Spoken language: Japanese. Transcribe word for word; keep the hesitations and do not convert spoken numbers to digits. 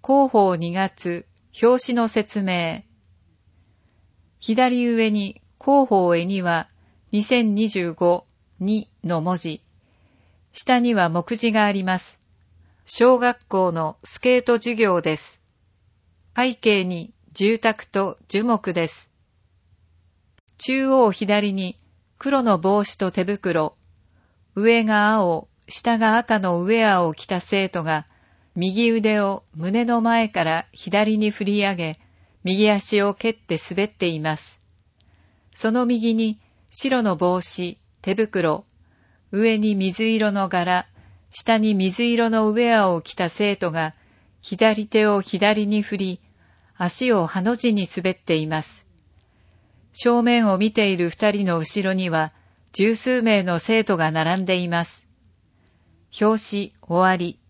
広報にがつ、表紙の説明。左上に広報絵にはにせんにじゅうご、にの文字。下には目次があります。小学校のスケート授業です。背景に住宅と樹木です。中央左に黒の帽子と手袋、上が青、下が赤のウェアを着た生徒が、右腕を胸の前から左に振り上げ、右足を蹴って滑っています。その右に白の帽子、手袋、上に水色の柄、下に水色のウェアを着た生徒が、左手を左に振り、足をハの字に滑っています。正面を見ている二人の後ろには、十数名の生徒が並んでいます。表紙終わり。